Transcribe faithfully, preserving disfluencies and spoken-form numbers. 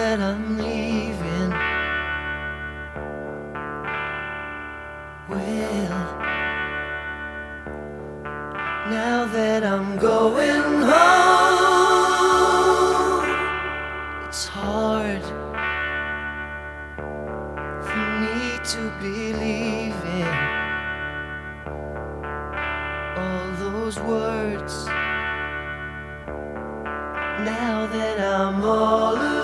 that I'm leaving, well, now that I'm going home, it's hard for me to believe in all those words. Now that I'm all alone,